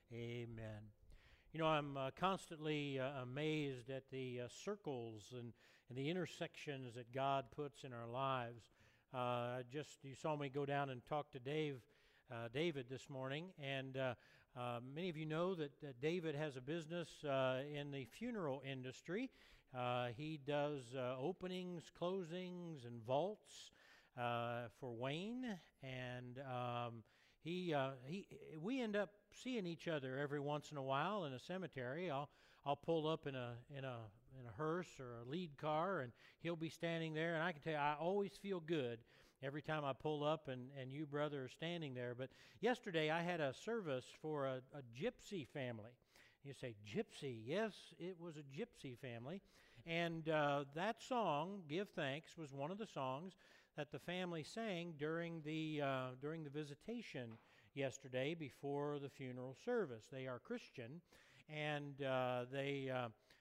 Amen. You know, I'm constantly amazed at the circles and the intersections that God puts in our lives. You saw me go down and talk to David this morning, and many of you know that David has a business in the funeral industry. He does openings, closings, and vaults for Wayne, and we end up seeing each other every once in a while in a cemetery. I'll pull up in a hearse or a lead car, and he'll be standing there. And I can tell you, I always feel good every time I pull up and you, brother, are standing there. But yesterday I had a service for a gypsy family. You say, gypsy? Yes, it was a gypsy family. And that song, Give Thanks, was one of the songs that the family sang during the visitation yesterday before the funeral service. They are Christian, and they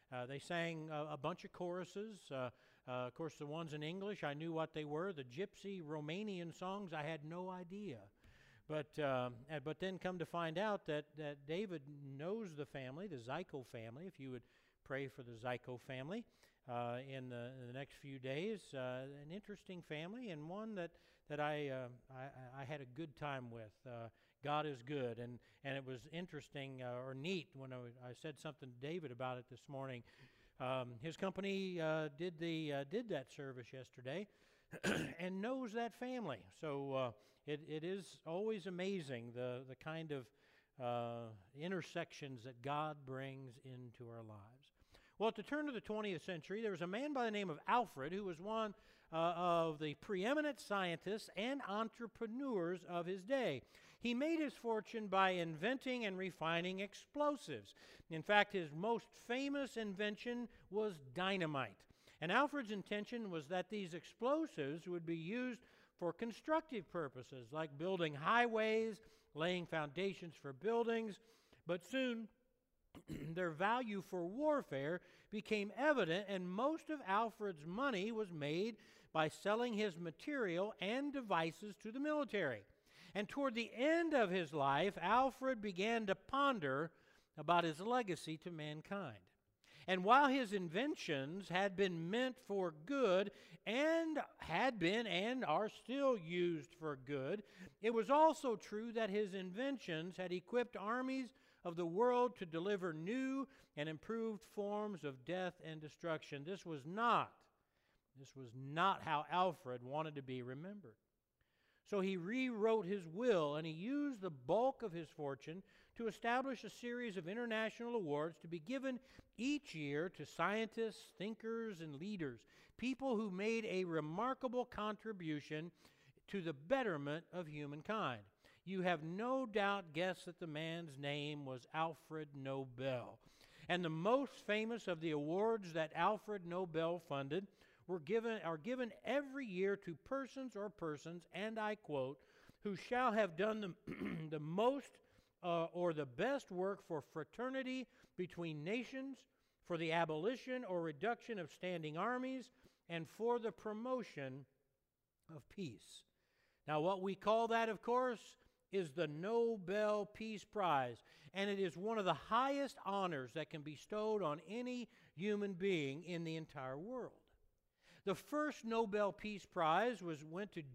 sang a bunch of choruses. Of course, the ones in English, I knew what they were. The gypsy Romanian songs, I had no idea. But then come to find out that David knows the family, the Zyko family. If you would pray for the Zyko family in the next few days. An interesting family, and one that I had a good time with. God is good, and it was interesting or neat when I said something to David about it this morning. His company did that service yesterday, and knows that family. So it is always amazing the kind of intersections that God brings into our lives. Well, at the turn of the 20th century, there was a man by the name of Alfred who was one of the preeminent scientists and entrepreneurs of his day. He made his fortune by inventing and refining explosives. In fact, his most famous invention was dynamite. And Alfred's intention was that these explosives would be used for constructive purposes, like building highways, laying foundations for buildings, but soon their value for warfare became evident, and most of Alfred's money was made by selling his material and devices to the military. And toward the end of his life, Alfred began to ponder about his legacy to mankind. And while his inventions had been meant for good and had been and are still used for good, it was also true that his inventions had equipped armies of the world to deliver new and improved forms of death and destruction. This was not how Alfred wanted to be remembered. So he rewrote his will, and he used the bulk of his fortune to establish a series of international awards to be given each year to scientists, thinkers, and leaders, people who made a remarkable contribution to the betterment of humankind. You have no doubt guessed that the man's name was Alfred Nobel. And the most famous of the awards that Alfred Nobel funded are given every year to persons, and I quote, who shall have done the most or the best work for fraternity between nations, for the abolition or reduction of standing armies, and for the promotion of peace. Now, what we call that, of course, is the Nobel Peace Prize, and it is one of the highest honors that can be bestowed on any human being in the entire world. The first Nobel Peace Prize went to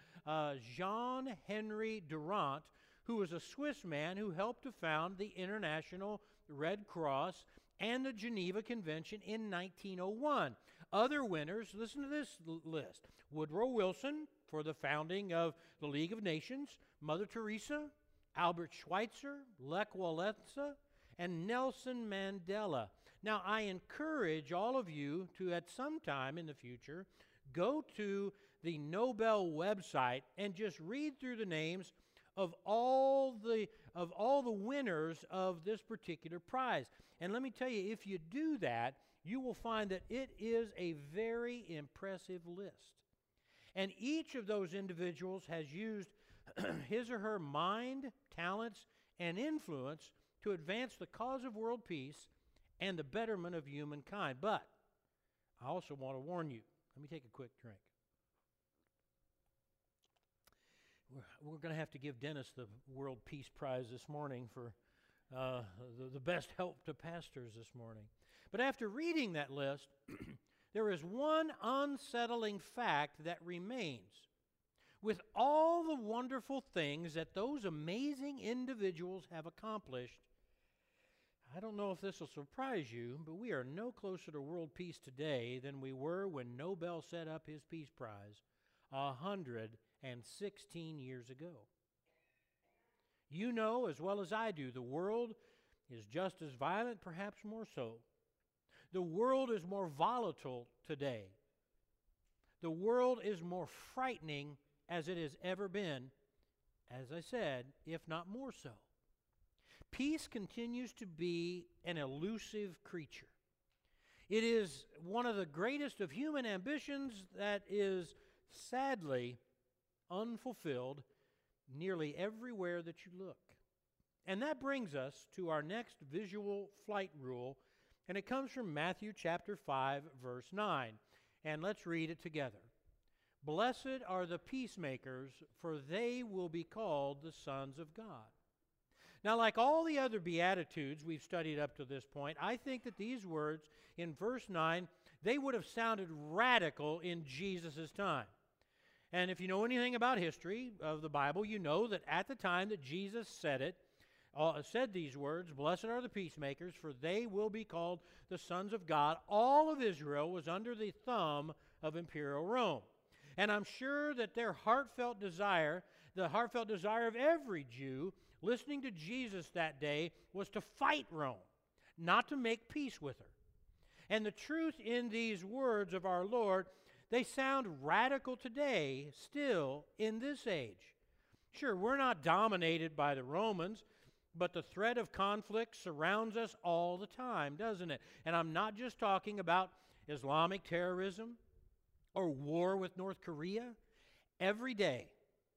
Jean-Henri Durant, who was a Swiss man who helped to found the International Red Cross and the Geneva Convention in 1901. Other winners, listen to this list: Woodrow Wilson for the founding of the League of Nations, Mother Teresa, Albert Schweitzer, Lech Walesa, and Nelson Mandela. Now, I encourage all of you to, at some time in the future, go to the Nobel website and just read through the names of all the winners of this particular prize. And let me tell you, if you do that, you will find that it is a very impressive list. And each of those individuals has used his or her mind, talents, and influence to advance the cause of world peace and the betterment of humankind. But I also want to warn you. Let me take a quick drink. We're going to have to give Dennis the World Peace Prize this morning for the best help to pastors this morning. But after reading that list, there is one unsettling fact that remains. With all the wonderful things that those amazing individuals have accomplished, I don't know if this will surprise you, but we are no closer to world peace today than we were when Nobel set up his Peace Prize 116 years ago. You know as well as I do, the world is just as violent, perhaps more so. The world is more volatile today. The world is more frightening as it has ever been, as I said, if not more so. Peace continues to be an elusive creature. It is one of the greatest of human ambitions that is sadly unfulfilled nearly everywhere that you look. And that brings us to our next visual flight rule, and it comes from Matthew chapter 5, verse 9. And let's read it together. Blessed are the peacemakers, for they will be called the sons of God. Now, like all the other Beatitudes we've studied up to this point, I think that these words in verse 9, they would have sounded radical in Jesus' time. And if you know anything about history of the Bible, you know that at the time that Jesus said these words, blessed are the peacemakers, for they will be called the sons of God, all of Israel was under the thumb of imperial Rome. And I'm sure that their heartfelt desire, the heartfelt desire of every Jew listening to Jesus that day, was to fight Rome, not to make peace with her. And the truth in these words of our Lord, they sound radical today, still in this age. Sure, we're not dominated by the Romans, but the threat of conflict surrounds us all the time, doesn't it? And I'm not just talking about Islamic terrorism or war with North Korea. Every day,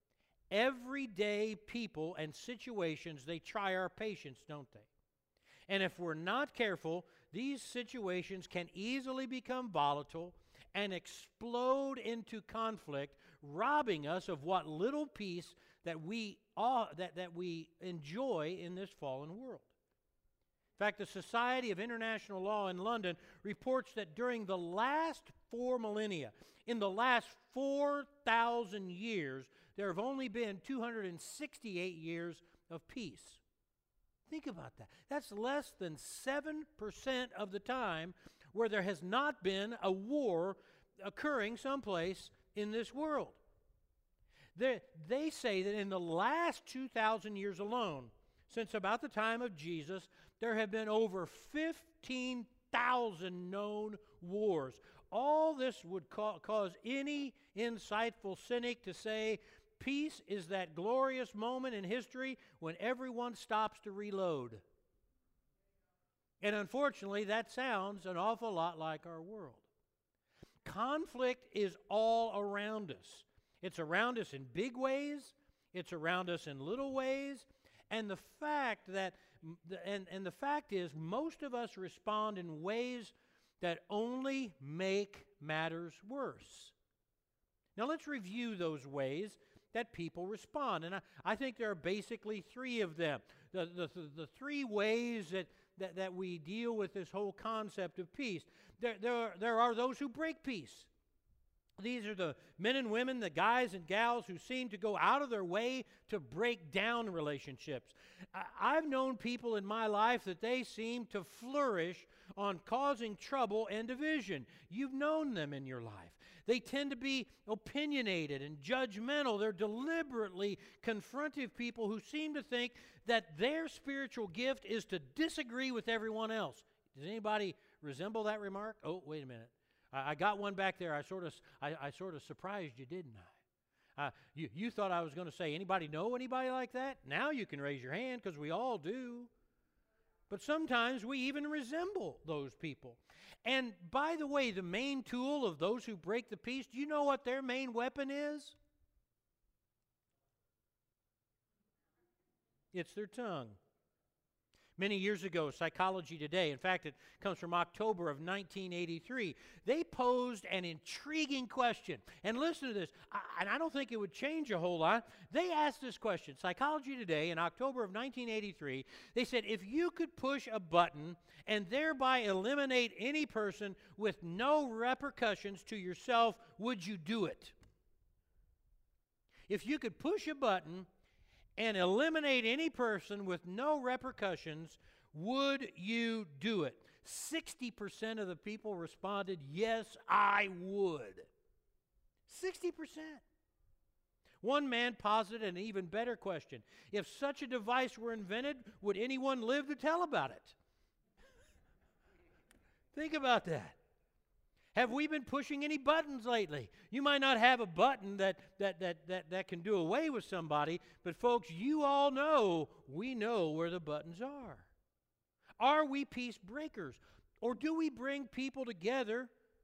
people and situations, they try our patience, don't they? And if we're not careful, these situations can easily become volatile and explode into conflict, robbing us of what little peace that we enjoy in this fallen world. In fact, the Society of International Law in London reports that during the last 4 millennia, in the last 4,000 years, there have only been 268 years of peace. Think about that. That's less than 7% of the time where there has not been a war occurring someplace in this world. They say that in the last 2,000 years alone, since about the time of Jesus, there have been over 15,000 known wars. All this would cause any insightful cynic to say, peace is that glorious moment in history when everyone stops to reload. And unfortunately, that sounds an awful lot like our world. Conflict is all around us. It's around us in big ways. It's around us in little ways. And the fact is, most of us respond in ways that only make matters worse. Now let's review those ways that people respond. And I think there are basically 3 of them. The 3 ways that we deal with this whole concept of peace. There are those who break peace. These are the men and women, the guys and gals who seem to go out of their way to break down relationships. I've known people in my life that they seem to flourish on causing trouble and division. You've known them in your life. They tend to be opinionated and judgmental. They're deliberately confrontive people who seem to think that their spiritual gift is to disagree with everyone else. Does anybody resemble that remark? Oh, wait a minute. I got one back there. I sort of surprised you, didn't I? You thought I was going to say, anybody know anybody like that? Now you can raise your hand because we all do. But sometimes we even resemble those people. And by the way, the main tool of those who break the peace, do you know what their main weapon is? It's their tongue. Many years ago, Psychology Today, in fact, it comes from October of 1983, they posed an intriguing question. And listen to this, and I don't think it would change a whole lot. They asked this question, Psychology Today, in October of 1983, they said, if you could push a button and thereby eliminate any person with no repercussions to yourself, would you do it? If you could push a button and eliminate any person with no repercussions, would you do it? 60% of the people responded, yes, I would. 60%. One man posited an even better question. If such a device were invented, would anyone live to tell about it? Think about that. Have we been pushing any buttons lately? You might not have a button that can do away with somebody, but folks, you all know, we know where the buttons are. Are we peace breakers? Or do we bring people together?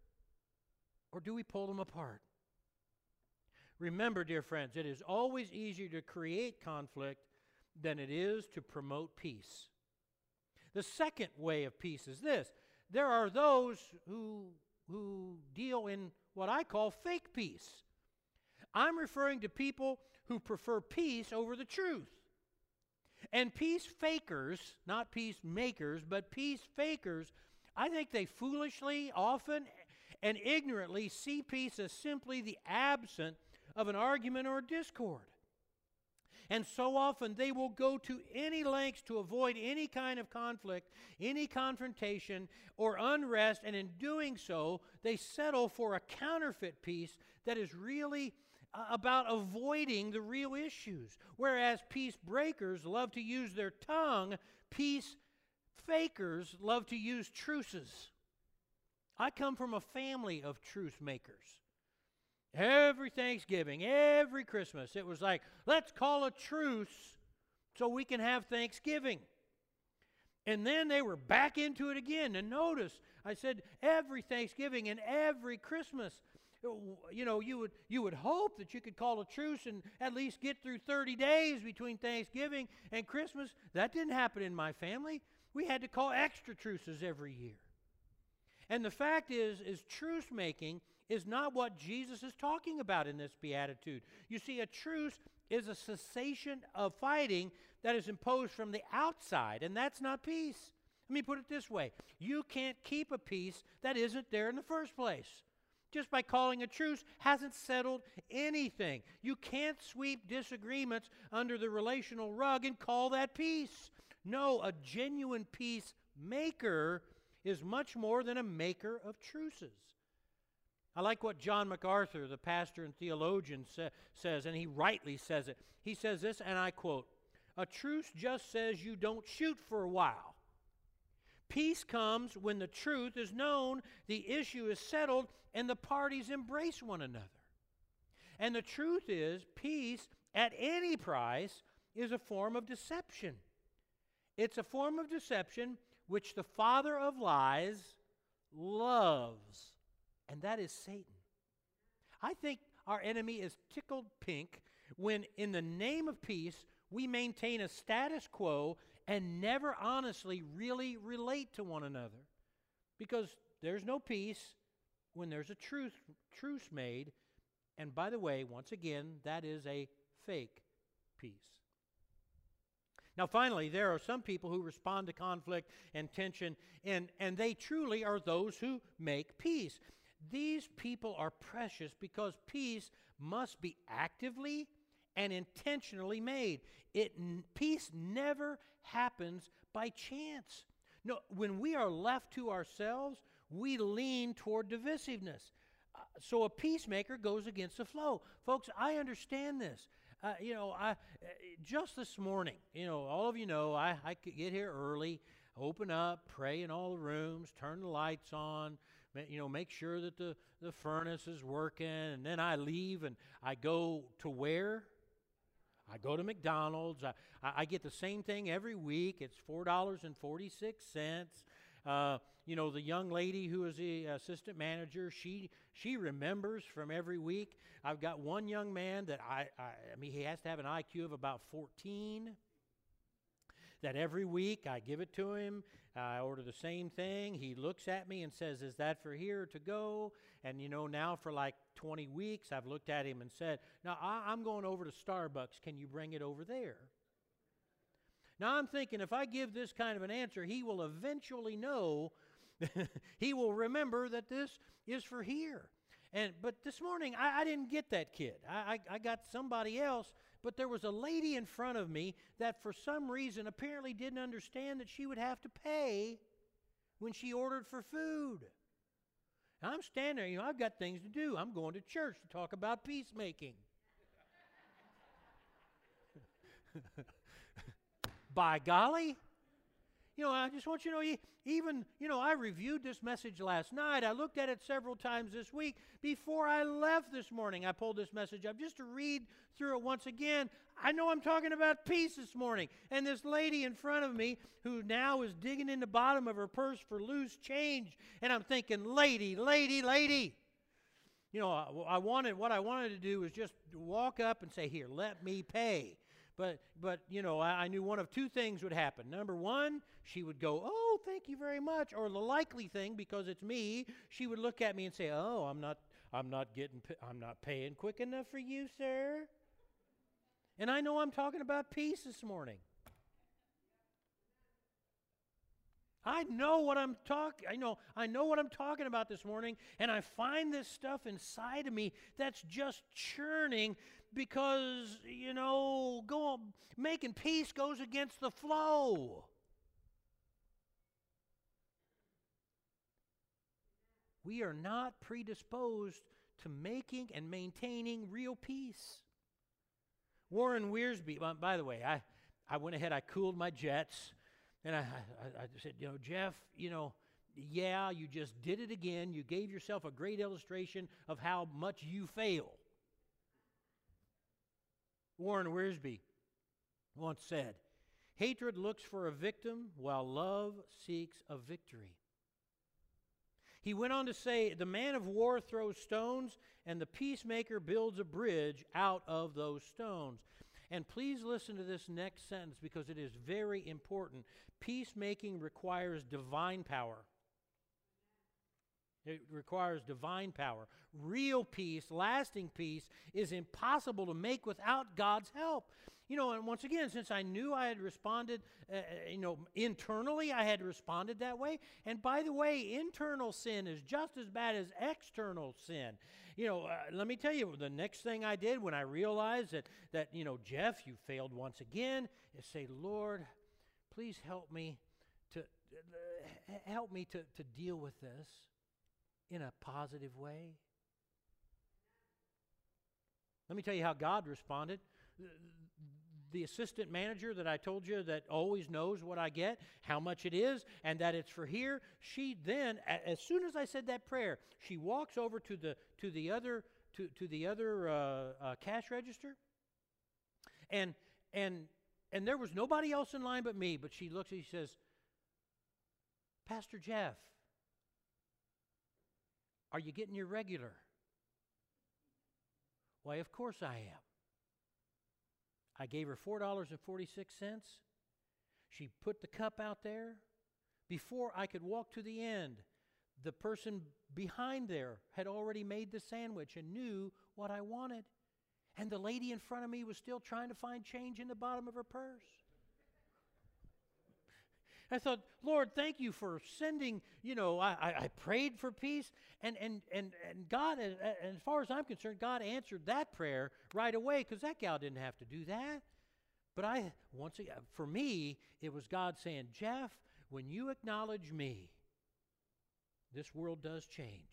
Or do we pull them apart? Remember, dear friends, it is always easier to create conflict than it is to promote peace. The second way of peace is this. There are those who deal in what I call fake peace. I'm referring to people who prefer peace over the truth. And peace fakers, not peacemakers, but peace fakers, I think they foolishly, often, and ignorantly see peace as simply the absence of an argument or a discord. And so often they will go to any lengths to avoid any kind of conflict, any confrontation, or unrest, and in doing so, they settle for a counterfeit peace that is really about avoiding the real issues. Whereas peace breakers love to use their tongue, peace fakers love to use truces. I come from a family of truce makers. Every Thanksgiving, every Christmas, it was like, let's call a truce so we can have Thanksgiving. And then they were back into it again. And notice, I said every Thanksgiving and every Christmas, you know, you would hope that you could call a truce and at least get through 30 days between Thanksgiving and Christmas. That didn't happen in my family. We had to call extra truces every year. And the fact is truce making is not what Jesus is talking about in this beatitude. You see, a truce is a cessation of fighting that is imposed from the outside, and that's not peace. Let me put it this way. You can't keep a peace that isn't there in the first place. Just by calling a truce hasn't settled anything. You can't sweep disagreements under the relational rug and call that peace. No, a genuine peacemaker is much more than a maker of truces. I like what John MacArthur, the pastor and theologian, says, and he rightly says it. He says this, and I quote, "A truce just says you don't shoot for a while. Peace comes when the truth is known, the issue is settled, and the parties embrace one another." And the truth is, peace at any price is a form of deception. It's a form of deception which the father of lies loves. And that is Satan. I think our enemy is tickled pink when, in the name of peace, we maintain a status quo and never honestly really relate to one another. Because there's no peace when there's a truce made. And by the way, once again, that is a fake peace. Now, finally, there are some people who respond to conflict and tension, and they truly are those who make peace. These people are precious because peace must be actively and intentionally made. Peace never happens by chance. No, when we are left to ourselves, we lean toward divisiveness. So a peacemaker goes against the flow. Folks, I understand this. Just this morning, all of you know, I could get here early, open up, pray in all the rooms, turn the lights on, make sure that the furnace is working, and then I leave and I go to where? I go to McDonald's. I get the same thing every week. It's $4.46. The young lady who is the assistant manager, she remembers from every week. I've got one young man that he has to have an IQ of about 14. that every week I give it to him. I order the same thing. He looks at me and says, is that for here or to go? And, now for like 20 weeks, I've looked at him and said, now I'm going over to Starbucks. Can you bring it over there? Now I'm thinking if I give this kind of an answer, he will eventually know, he will remember that this is for here. But this morning, I didn't get that kid. I got somebody else, but there was a lady in front of me that for some reason apparently didn't understand that she would have to pay when she ordered for food. And I'm standing there, I've got things to do. I'm going to church to talk about peacemaking. By golly. I just want you to know, even, I reviewed this message last night. I looked at it several times this week. Before I left this morning, I pulled this message up just to read through it once again. I know I'm talking about peace this morning. And this lady in front of me who now is digging in the bottom of her purse for loose change. And I'm thinking, lady. What I wanted to do was just walk up and say, here, let me pay. But I knew one of two things would happen. Number one, she would go, oh, thank you very much. Or the likely thing, because it's me, she would look at me and say, oh, I'm not paying quick enough for you, sir. And I know I'm talking about peace this morning. I know what I'm talking about this morning, and I find this stuff inside of me that's just churning because, making peace goes against the flow. We are not predisposed to making and maintaining real peace. Warren Wiersbe, by the way, I went ahead, I cooled my jets. And I said, Jeff, yeah, you just did it again. You gave yourself a great illustration of how much you fail. Warren Wiersbe once said, hatred looks for a victim while love seeks a victory. He went on to say, the man of war throws stones and the peacemaker builds a bridge out of those stones. And please listen to this next sentence because it is very important. Peacemaking requires divine power. It requires divine power. Real peace, lasting peace, is impossible to make without God's help. And once again, since I knew I had responded, internally I had responded that way. And by the way, internal sin is just as bad as external sin. Let me tell you, the next thing I did when I realized that Jeff, you failed once again, is say, Lord, please help me to deal with this in a positive way. Let me tell you how God responded. The assistant manager that I told you that always knows what I get, how much it is, and that it's for here, she then, as soon as I said that prayer, she walks over to the other cash register, and there was nobody else in line but me. But she looks and she says, Pastor Jeff, are you getting your regular? Why, of course I am. I gave her $4.46. She put the cup out there. Before I could walk to the end, the person behind there had already made the sandwich and knew what I wanted. And the lady in front of me was still trying to find change in the bottom of her purse. I thought, Lord, thank you for sending, I prayed for peace. And God, as far as I'm concerned, God answered that prayer right away because that gal didn't have to do that. But once again, for me, it was God saying, Jeff, when you acknowledge me, this world does change.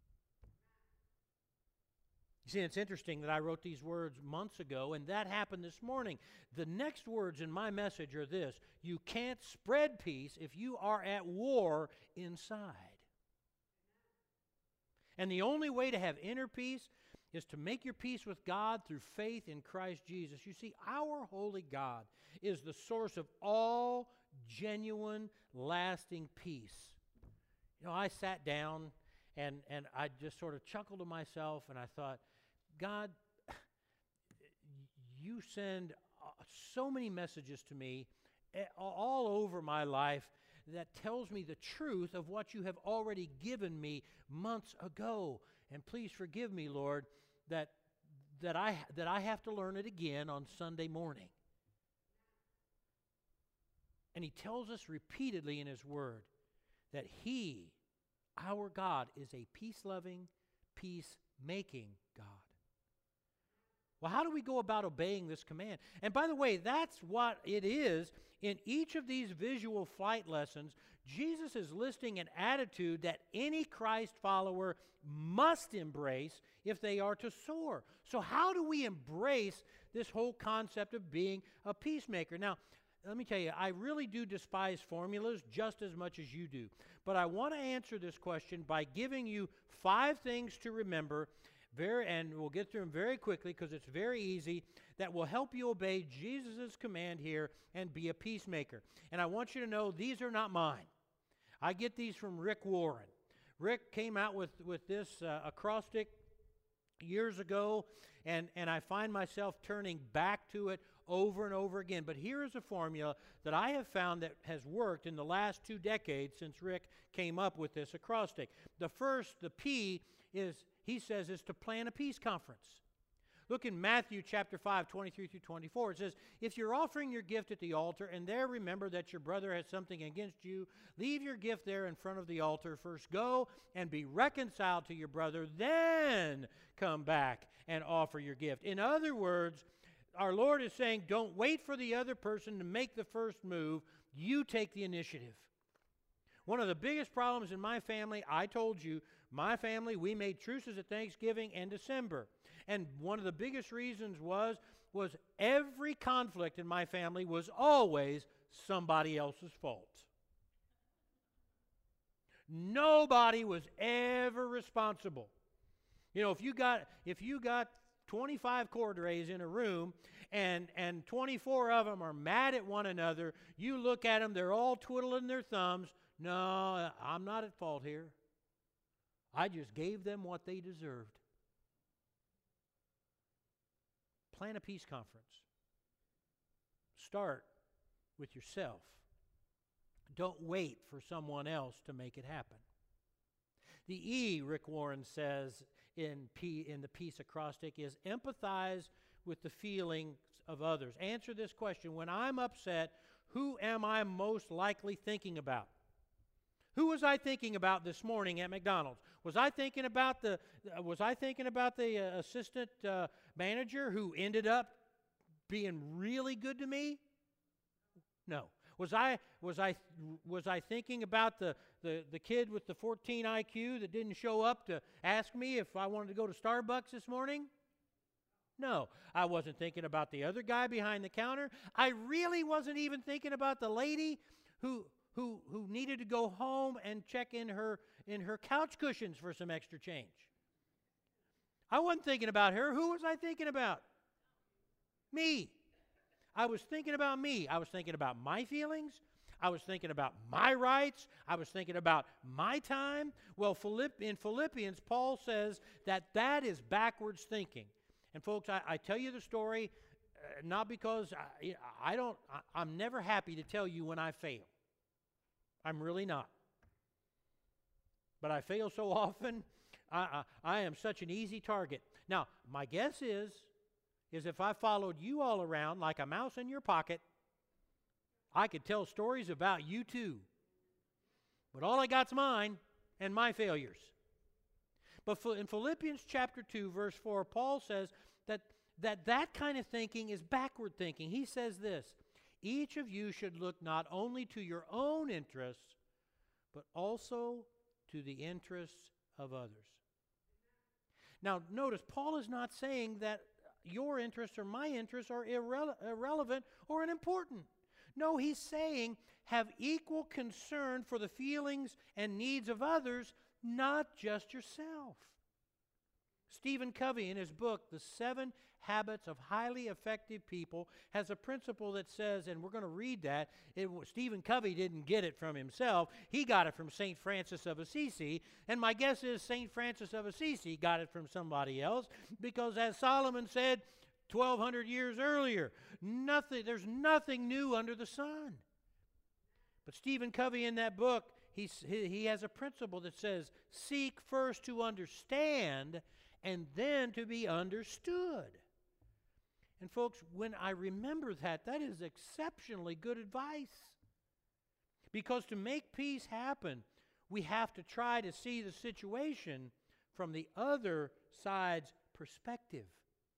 You see, it's interesting that I wrote these words months ago, and that happened this morning. The next words in my message are this: you can't spread peace if you are at war inside. And the only way to have inner peace is to make your peace with God through faith in Christ Jesus. You see, our holy God is the source of all genuine, lasting peace. I sat down and I just sort of chuckled to myself, and I thought, God, you send so many messages to me all over my life that tells me the truth of what you have already given me months ago. And please forgive me, Lord, that I have to learn it again on Sunday morning. And He tells us repeatedly in His Word that He, our God, is a peace-loving, peace-making God. Well, how do we go about obeying this command? And by the way, that's what it is. In each of these visual flight lessons, Jesus is listing an attitude that any Christ follower must embrace if they are to soar. So how do we embrace this whole concept of being a peacemaker? Now, let me tell you, I really do despise formulas just as much as you do. But I want to answer this question by giving you 5 things to remember, and we'll get through them very quickly because it's very easy, that will help you obey Jesus' command here and be a peacemaker. And I want you to know these are not mine. I get these from Rick Warren. Rick came out with this acrostic years ago, and I find myself turning back to it over and over again. But here is a formula that I have found that has worked in the last 2 decades since Rick came up with this acrostic. The first, the P, he says, is to plan a peace conference. Look in Matthew chapter 5, 23 through 24. It says, if you're offering your gift at the altar and there remember that your brother has something against you, leave your gift there in front of the altar. First go and be reconciled to your brother, then come back and offer your gift. In other words, our Lord is saying, don't wait for the other person to make the first move. You take the initiative. One of the biggest problems in my family, I told you, my family, we made truces at Thanksgiving and December. And one of the biggest reasons was every conflict in my family was always somebody else's fault. Nobody was ever responsible. You know, if you got 25 cordrays in a room and 24 of them are mad at one another, you look at them, they're all twiddling their thumbs. No, I'm not at fault here. I just gave them what they deserved. Plan a peace conference. Start with yourself. Don't wait for someone else to make it happen. The E, Rick Warren says in the peace acrostic, is empathize with the feelings of others. Answer this question. When I'm upset, who am I most likely thinking about? Who was I thinking about this morning at McDonald's? Was I thinking about the assistant manager who ended up being really good to me? No. Was I thinking about the kid with the 14 IQ that didn't show up to ask me if I wanted to go to Starbucks this morning? No. I wasn't thinking about the other guy behind the counter. I really wasn't even thinking about the lady who needed to go home and check in her couch cushions for some extra change. I wasn't thinking about her. Who was I thinking about? Me. I was thinking about me. I was thinking about my feelings. I was thinking about my rights. I was thinking about my time. Well, in Philippians, Paul says that is backwards thinking. And folks, I tell you the story not because I'm never happy to tell you when I fail. I'm really not. But I fail so often, I am such an easy target. Now, my guess is if I followed you all around like a mouse in your pocket, I could tell stories about you too. But all I got's mine and my failures. But in Philippians chapter 2, verse 4, Paul says that kind of thinking is backward thinking. He says this, each of you should look not only to your own interests, but also to the interests of others. Now, notice, Paul is not saying that your interests or my interests are irrelevant or unimportant. No, he's saying have equal concern for the feelings and needs of others, not just yourself. Stephen Covey, in his book, The 7 Habits of Highly Effective People, has a principle that says, and we're going to read that, Stephen Covey didn't get it from himself. He got it from St. Francis of Assisi, and my guess is St. Francis of Assisi got it from somebody else, because as Solomon said, 1,200 years earlier. There's nothing new under the sun. But Stephen Covey in that book, he has a principle that says, seek first to understand and then to be understood. And folks, when I remember that, that is exceptionally good advice. Because to make peace happen, we have to try to see the situation from the other side's perspective.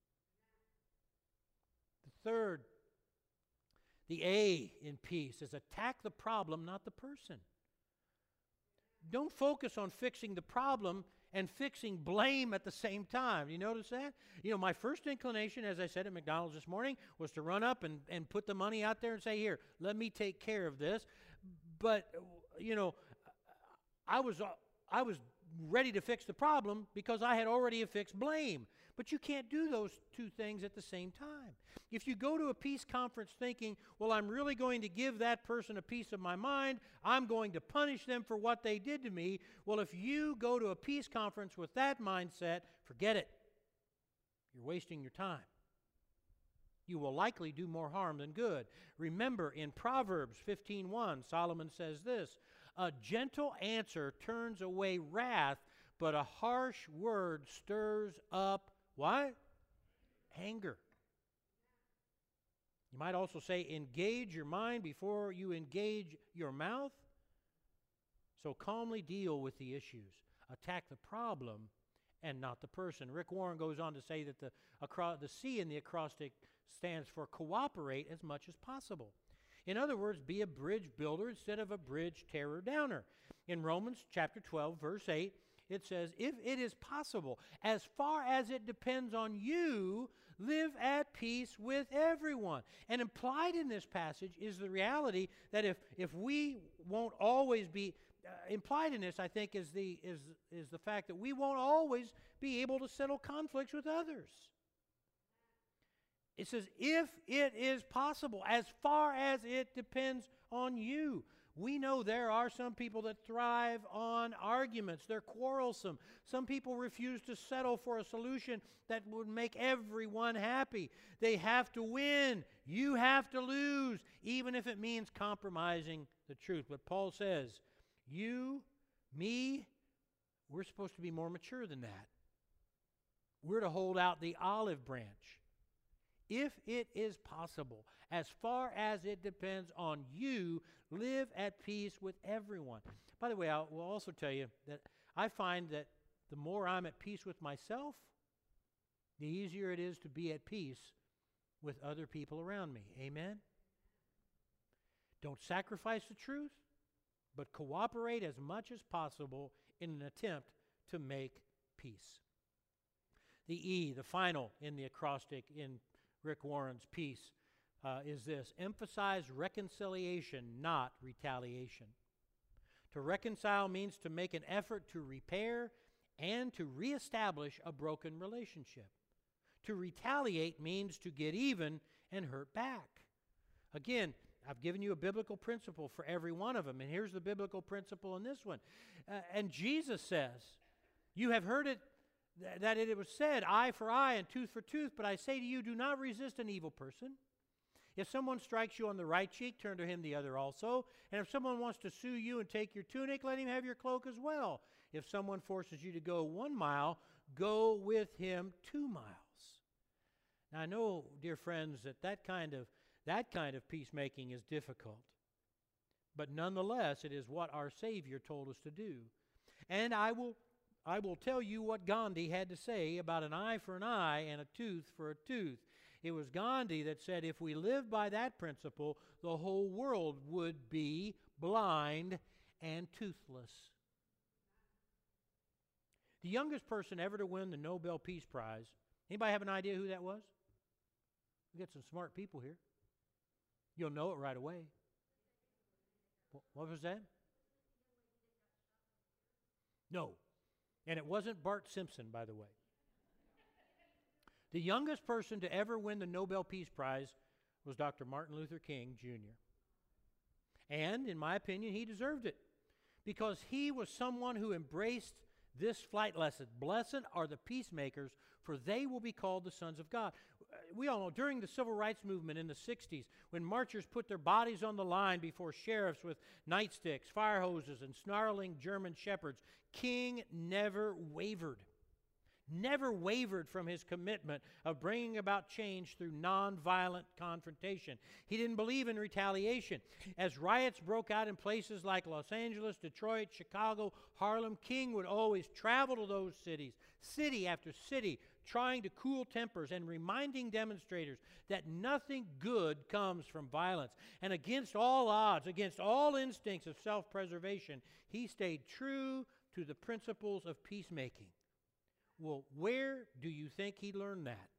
The third, the A in peace, is attack the problem, not the person. Don't focus on fixing the problem and fixing blame at the same time. You notice that? You know, my first inclination, as I said at McDonald's this morning, was to run up and put the money out there and say, here, let me take care of this. But, you know, I was ready to fix the problem because I had already affixed blame. But you can't do those two things at the same time. If you go to a peace conference thinking, well, I'm really going to give that person a piece of my mind, I'm going to punish them for what they did to me, well, if you go to a peace conference with that mindset, forget it. You're wasting your time. You will likely do more harm than good. Remember, in Proverbs 15:1, Solomon says this, a gentle answer turns away wrath, but a harsh word stirs up what? Anger. You might also say, engage your mind before you engage your mouth. So calmly deal with the issues. Attack the problem and not the person. Rick Warren goes on to say that the C in the acrostic stands for cooperate as much as possible. In other words, be a bridge builder instead of a bridge tearer downer. In Romans chapter 12, verse 8, it says, if it is possible, as far as it depends on you, live at peace with everyone. And implied in this passage is the reality that if we won't always be, implied in this, I think, is the fact that we won't always be able to settle conflicts with others. It says, if it is possible, as far as it depends on you. We know there are some people that thrive on arguments. They're quarrelsome. Some people refuse to settle for a solution that would make everyone happy. They have to win. You have to lose, even if it means compromising the truth. But Paul says, you, me, we're supposed to be more mature than that. We're to hold out the olive branch. If it is possible, as far as it depends on you, live at peace with everyone. By the way, I will also tell you that I find that the more I'm at peace with myself, the easier it is to be at peace with other people around me. Amen? Don't sacrifice the truth, but cooperate as much as possible in an attempt to make peace. The E, the final in the acrostic in Rick Warren's piece, is this: emphasize reconciliation, not retaliation. To reconcile means to make an effort to repair and to reestablish a broken relationship. To retaliate means to get even and hurt back. Again, I've given you a biblical principle for every one of them, and here's the biblical principle in this one. And Jesus says, you have heard it, that it was said, eye for eye and tooth for tooth, but I say to you, do not resist an evil person. If someone strikes you on the right cheek, turn to him the other also. And if someone wants to sue you and take your tunic, let him have your cloak as well. If someone forces you to go 1 mile, go with him 2 miles. Now, I know, dear friends, that kind of peacemaking is difficult. But nonetheless, it is what our Savior told us to do. And I will tell you what Gandhi had to say about an eye for an eye and a tooth for a tooth. It was Gandhi that said, if we live by that principle, the whole world would be blind and toothless. The youngest person ever to win the Nobel Peace Prize, anybody have an idea who that was? We got some smart people here. You'll know it right away. What was that? No. And it wasn't Bart Simpson, by the way. The youngest person to ever win the Nobel Peace Prize was Dr. Martin Luther King, Jr. And, in my opinion, he deserved it because he was someone who embraced this flight lesson. Blessed are the peacemakers, for they will be called the sons of God. we all know, during the civil rights movement in the 60s, when marchers put their bodies on the line before sheriffs with nightsticks, fire hoses, and snarling German shepherds, King never wavered. Never wavered from his commitment of bringing about change through nonviolent confrontation. He didn't believe in retaliation. As riots broke out in places like Los Angeles, Detroit, Chicago, Harlem, King would always travel to those cities, city after city, trying to cool tempers and reminding demonstrators that nothing good comes from violence. And against all odds, against all instincts of self-preservation, he stayed true to the principles of peacemaking. Well, where do you think he learned that?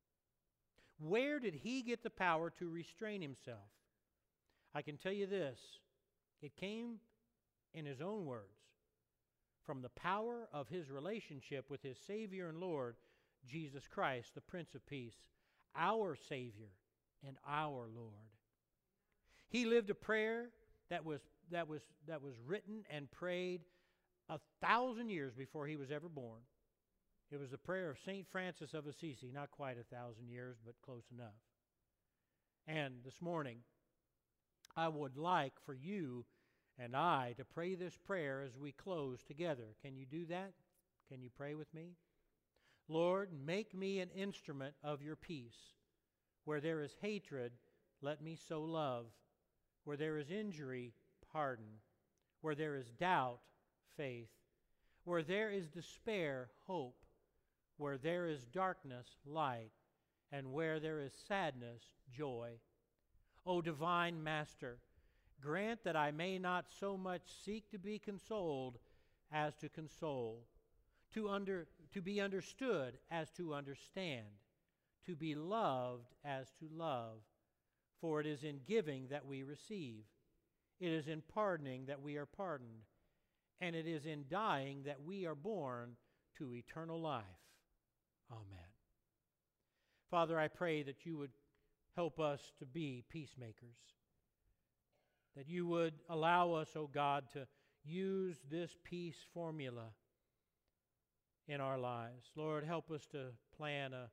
Where did he get the power to restrain himself? I can tell you this. It came, in his own words, from the power of his relationship with his Savior and Lord, Jesus Christ, the Prince of Peace, our Savior and our Lord. He lived a prayer that was written and prayed 1,000 years before he was ever born. It was the prayer of St. Francis of Assisi, not quite 1,000 years, but close enough. And this morning, I would like for you and I to pray this prayer as we close together. Can you do that? Can you pray with me? Lord, make me an instrument of your peace. Where there is hatred, let me sow love. Where there is injury, pardon. Where there is doubt, faith. Where there is despair, hope. Where there is darkness, light. And where there is sadness, joy. O divine Master, grant that I may not so much seek to be consoled as to console, to be understood as to understand, to be loved as to love. For it is in giving that we receive. It is in pardoning that we are pardoned. And it is in dying that we are born to eternal life. Amen. Father, I pray that you would help us to be peacemakers. That you would allow us, O God, to use this peace formula in our lives. Lord, help us to plan a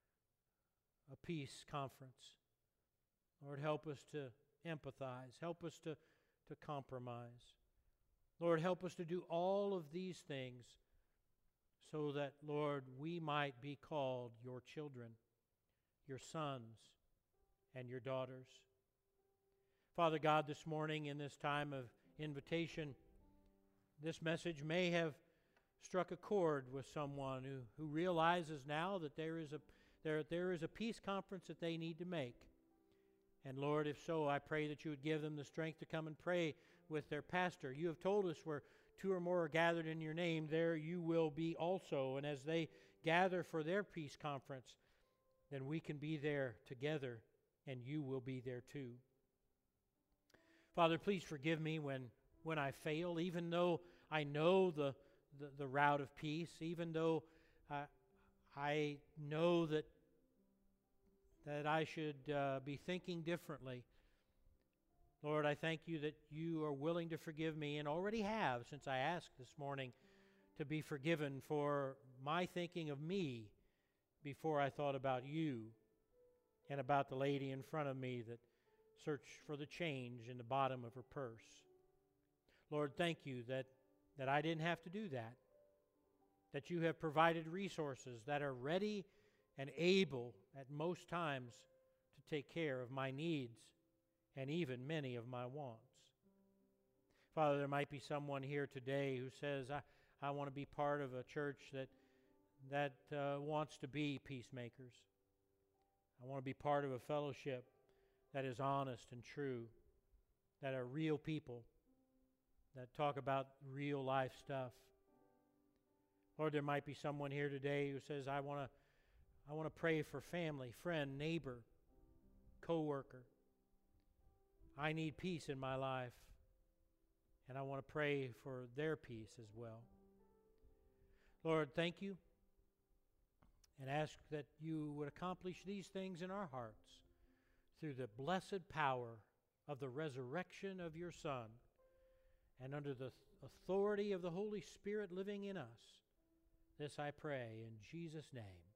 peace conference. Lord, help us to empathize. Help us to compromise. Lord, help us to do all of these things so that, Lord, we might be called your children, your sons, and your daughters. Father God, this morning in this time of invitation, this message may have struck a chord with someone who realizes now that there is a peace conference that they need to make. And Lord, if so, I pray that you would give them the strength to come and pray with their pastor. You have told us where two or more are gathered in your name, there you will be also. And as they gather for their peace conference, then we can be there together, and you will be there too. Father, please forgive me when I fail, even though I know the route of peace, even though I know that I should be thinking differently. Lord, I thank you that you are willing to forgive me and already have, since I asked this morning to be forgiven for my thinking of me before I thought about you and about the lady in front of me that searched for the change in the bottom of her purse. Lord, thank you that I didn't have to do that you have provided resources that are ready and able at most times to take care of my needs and even many of my wants. Father, there might be someone here today who says, I want to be part of a church that wants to be peacemakers. I want to be part of a fellowship that is honest and true, that are real people, that talk about real life stuff. Lord, there might be someone here today who says, I want to pray for family, friend, neighbor, co-worker. I need peace in my life, and I want to pray for their peace as well. Lord, thank you, and ask that you would accomplish these things in our hearts through the blessed power of the resurrection of your Son, and under the authority of the Holy Spirit living in us. This I pray in Jesus' name.